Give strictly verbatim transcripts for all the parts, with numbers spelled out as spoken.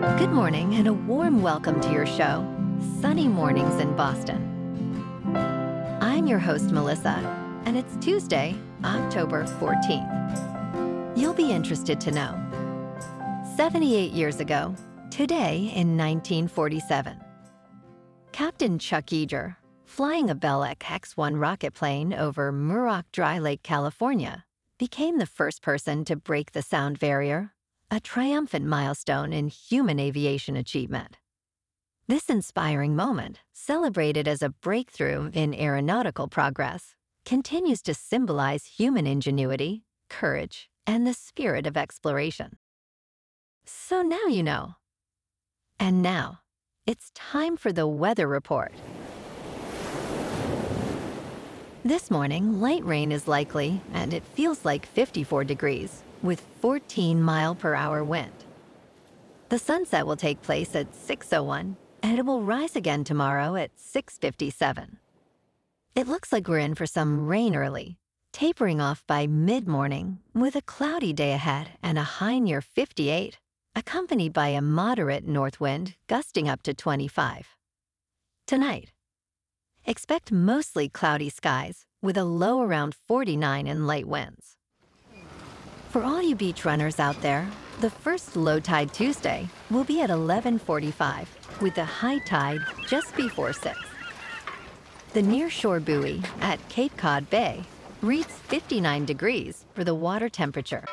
Good morning and a warm welcome to your show, Sunny Mornings in Boston. I'm your host, Melissa, and it's Tuesday, October fourteenth. You'll be interested to know. seventy-eight years ago, today in nineteen forty-seven, Captain Chuck Yeager, flying a Bell X one rocket plane over Muroc Dry Lake, California, became the first person to break the sound barrier, a triumphant milestone in human aviation achievement. This inspiring moment, celebrated as a breakthrough in aeronautical progress, continues to symbolize human ingenuity, courage, and the spirit of exploration. So now you know. And now, it's time for the weather report. This morning, light rain is likely, and it feels like fifty-four degrees, with fourteen mile per hour wind. The sunset will take place at six oh one, and it will rise again tomorrow at six fifty-seven. It looks like we're in for some rain early, tapering off by mid-morning, with a cloudy day ahead and a high near fifty-eight, accompanied by a moderate north wind gusting up to twenty-five. Tonight, expect mostly cloudy skies with a low around forty-nine and light winds. For all you beach runners out there, the first low tide Tuesday will be at eleven forty-five, with the high tide just before six. The nearshore buoy at Cape Cod Bay reads fifty-nine degrees for the water temperature.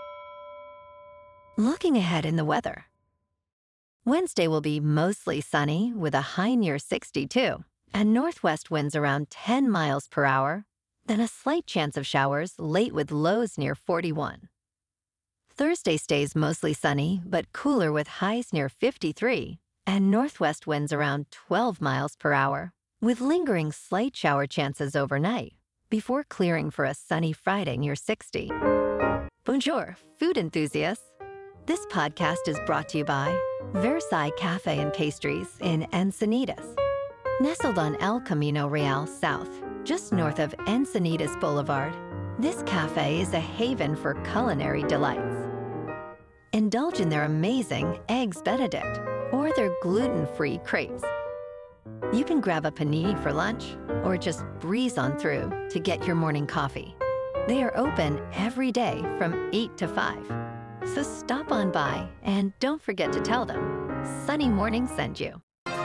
Looking ahead in the weather, Wednesday will be mostly sunny with a high near sixty-two and northwest winds around ten miles per hour, then a slight chance of showers late with lows near forty-one. Thursday stays mostly sunny but cooler with highs near fifty-three and northwest winds around twelve miles per hour, with lingering slight shower chances overnight before clearing for a sunny Friday near sixty. Bonjour, food enthusiasts. This podcast is brought to you by Versailles Cafe and Pastries in Encinitas. Nestled on El Camino Real South, just north of Encinitas Boulevard, this cafe is a haven for culinary delights. Indulge in their amazing Eggs Benedict or their gluten-free crepes. You can grab a panini for lunch or just breeze on through to get your morning coffee. They are open every day from eight to five. So stop on by and don't forget to tell them Sunny Morning sent you.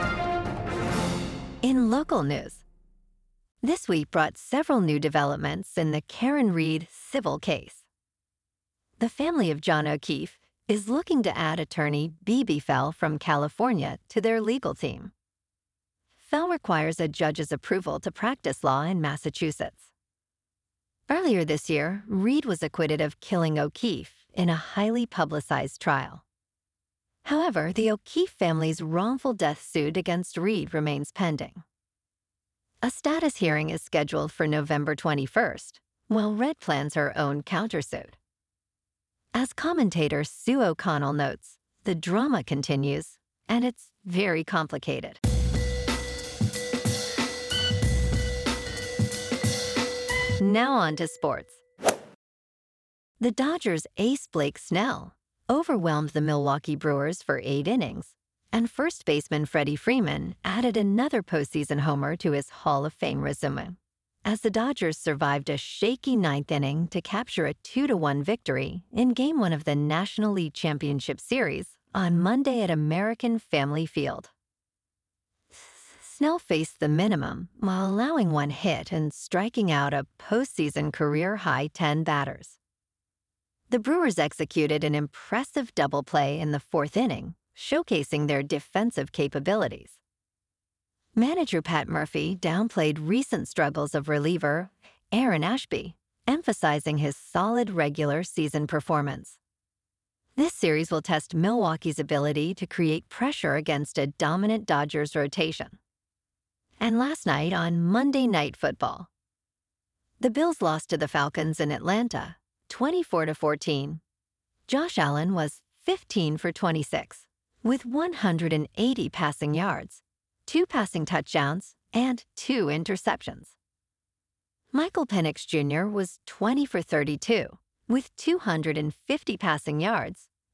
In local news, this week brought several new developments in the Karen Read civil case. The family of John O'Keefe is looking to add attorney Bebe Fell from California to their legal team. Fell requires a judge's approval to practice law in Massachusetts. Earlier this year, Read was acquitted of killing O'Keefe in a highly publicized trial. However, the O'Keefe family's wrongful death suit against Read remains pending. A status hearing is scheduled for November twenty-first, while Red plans her own countersuit. As commentator Sue O'Connell notes, the drama continues, and it's very complicated. Now on to sports. The Dodgers' ace Blake Snell overwhelmed the Milwaukee Brewers for eight innings, and first baseman Freddie Freeman added another postseason homer to his Hall of Fame resume, as the Dodgers survived a shaky ninth inning to capture a two to one victory in Game one of the National League Championship Series on Monday at American Family Field. Snell faced the minimum while allowing one hit and striking out a postseason career-high ten batters. The Brewers executed an impressive double play in the fourth inning, showcasing their defensive capabilities. Manager Pat Murphy downplayed recent struggles of reliever Aaron Ashby, emphasizing his solid regular season performance. This series will test Milwaukee's ability to create pressure against a dominant Dodgers rotation. And last night on Monday Night Football, the Bills lost to the Falcons in Atlanta, twenty-four to fourteen. Josh Allen was fifteen for twenty-six, with one hundred eighty passing yards, two passing touchdowns, and two interceptions. Michael Penix Junior was twenty for thirty-two, with two hundred fifty passing yards,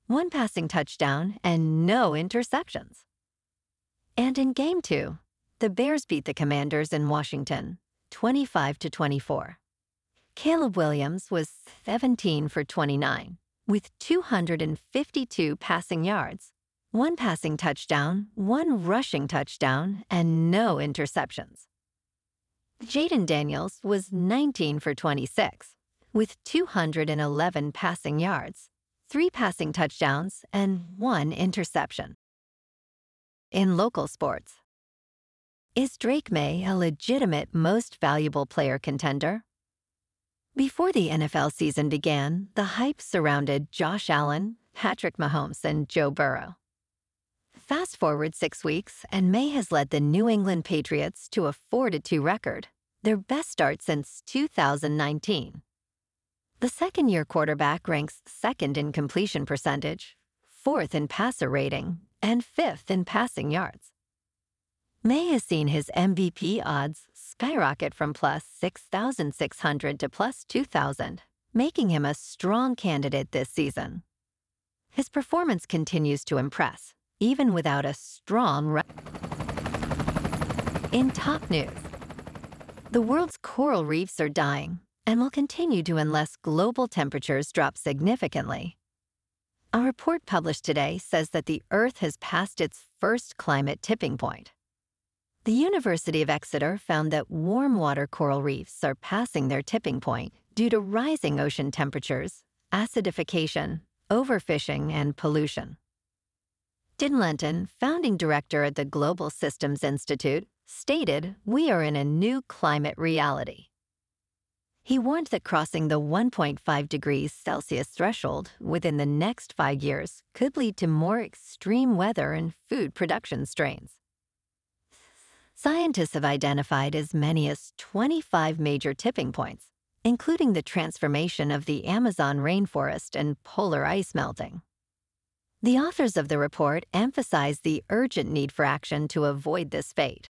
one passing touchdown, and no interceptions. And in Game two, the Bears beat the Commanders in Washington, twenty-five to twenty-four. Caleb Williams was seventeen for twenty-nine, with two hundred fifty-two passing yards, one passing touchdown, one rushing touchdown, and no interceptions. Jaden Daniels was nineteen for twenty-six, with two hundred eleven passing yards, three passing touchdowns, and one interception. In local sports, is Drake May a legitimate most valuable player contender? Before the N F L season began, the hype surrounded Josh Allen, Patrick Mahomes, and Joe Burrow. Fast forward six weeks, and May has led the New England Patriots to a four to two record, their best start since two thousand nineteen. The second-year quarterback ranks second in completion percentage, fourth in passer rating, and fifth in passing yards. May has seen his M V P odds skyrocket from plus six thousand six hundred to plus two thousand, making him a strong candidate this season. His performance continues to impress, even without a strong run. In top news, the world's coral reefs are dying and will continue to unless global temperatures drop significantly. A report published today says that the Earth has passed its first climate tipping point. The University of Exeter found that warm water coral reefs are passing their tipping point due to rising ocean temperatures, acidification, overfishing, and pollution. Din Lenton, founding director at the Global Systems Institute, stated, "We are in a new climate reality." He warned that crossing the one point five degrees Celsius threshold within the next five years could lead to more extreme weather and food production strains. Scientists have identified as many as twenty-five major tipping points, including the transformation of the Amazon rainforest and polar ice melting. The authors of the report emphasize the urgent need for action to avoid this fate.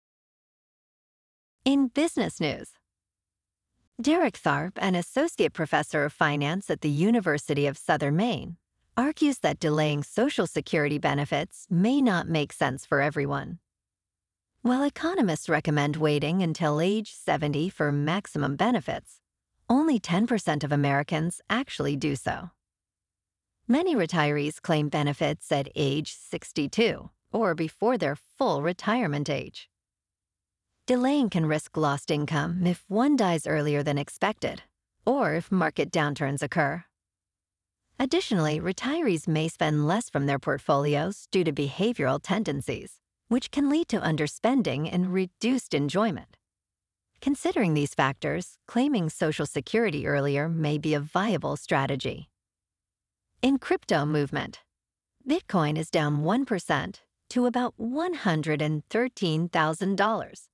In business news, Derek Tharp, an associate professor of finance at the University of Southern Maine, argues that delaying Social Security benefits may not make sense for everyone. While economists recommend waiting until age seventy for maximum benefits, only ten percent of Americans actually do so. Many retirees claim benefits at age sixty-two or before their full retirement age. Delaying can risk lost income if one dies earlier than expected, or if market downturns occur. Additionally, retirees may spend less from their portfolios due to behavioral tendencies, which can lead to underspending and reduced enjoyment. Considering these factors, claiming Social Security earlier may be a viable strategy. In crypto movement, Bitcoin is down one percent to about one hundred thirteen thousand dollars.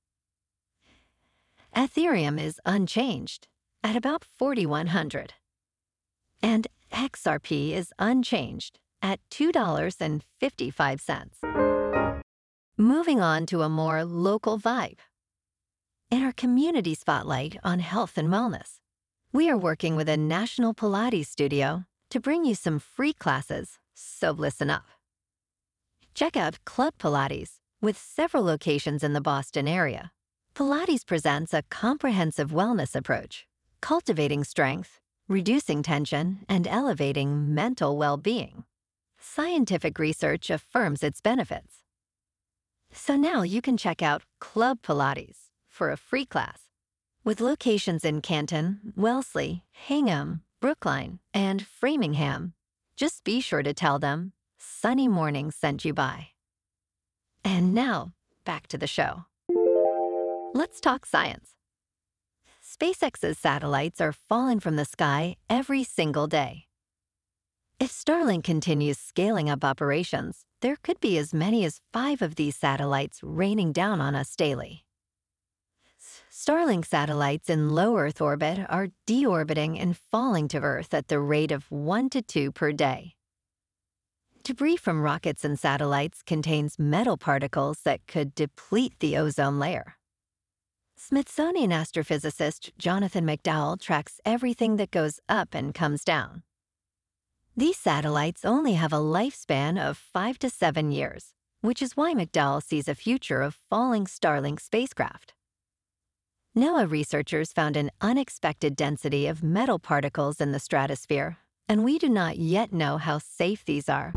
Ethereum is unchanged at about forty-one hundred dollars. And X R P is unchanged at two dollars and fifty-five cents. Moving on to a more local vibe. In our community spotlight on health and wellness, we are working with a national Pilates studio to bring you some free classes, so listen up. Check out Club Pilates, with several locations in the Boston area. Pilates presents a comprehensive wellness approach, cultivating strength, reducing tension, and elevating mental well-being. Scientific research affirms its benefits. So now you can check out Club Pilates for a free class. With locations in Canton, Wellesley, Hingham, Brookline, and Framingham, just be sure to tell them Sunny Morning sent you by. And now, back to the show. Let's talk science. SpaceX's satellites are falling from the sky every single day. If Starlink continues scaling up operations, there could be as many as five of these satellites raining down on us daily. Starlink satellites in low Earth orbit are deorbiting and falling to Earth at the rate of one to two per day. Debris from rockets and satellites contains metal particles that could deplete the ozone layer. Smithsonian astrophysicist Jonathan McDowell tracks everything that goes up and comes down. These satellites only have a lifespan of five to seven years, which is why McDowell sees a future of falling Starlink spacecraft. NOAA researchers found an unexpected density of metal particles in the stratosphere, and we do not yet know how safe these are.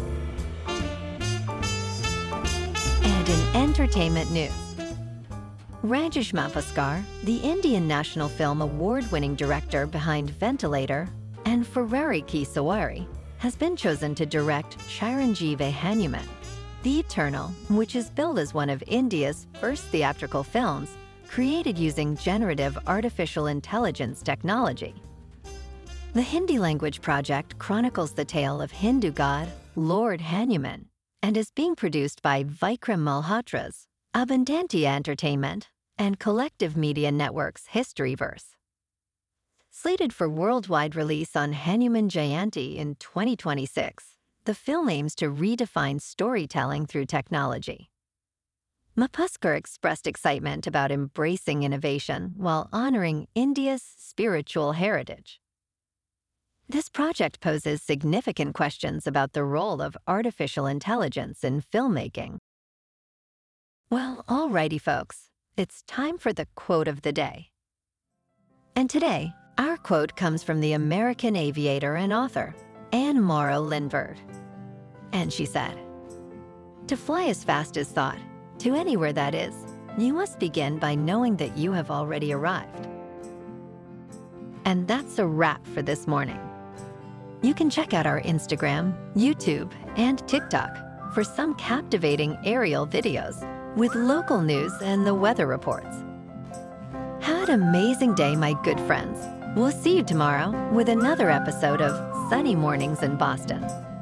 And in entertainment news, Rajesh Mapaskar, the Indian National Film Award-winning director behind Ventilator and Ferrari Ki Sawari, has been chosen to direct Chiranjeevi Hanuman, The Eternal, which is billed as one of India's first theatrical films created using generative artificial intelligence technology. The Hindi-language project chronicles the tale of Hindu god Lord Hanuman and is being produced by Vikram Malhotra's Abundantia Entertainment and Collective Media Network's Historyverse. Slated for worldwide release on Hanuman Jayanti in twenty twenty-six, the film aims to redefine storytelling through technology. Mapaskar expressed excitement about embracing innovation while honoring India's spiritual heritage. This project poses significant questions about the role of artificial intelligence in filmmaking. Well, alrighty, folks, it's time for the quote of the day. And today, our quote comes from the American aviator and author, Anne Morrow Lindbergh. And she said, "To fly as fast as thought, to anywhere that is, you must begin by knowing that you have already arrived." And that's a wrap for this morning. You can check out our Instagram, YouTube, and TikTok for some captivating aerial videos with local news and the weather reports. Have an amazing day, my good friends. We'll see you tomorrow with another episode of Sunny Mornings in Boston.